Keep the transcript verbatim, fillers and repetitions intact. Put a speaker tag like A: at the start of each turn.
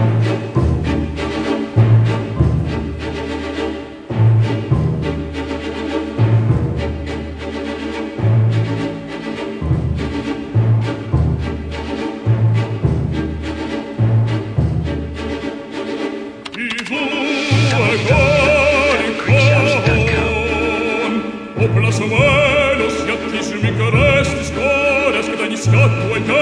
A: Place menos, я тише ми карести скоро, когда не скат твой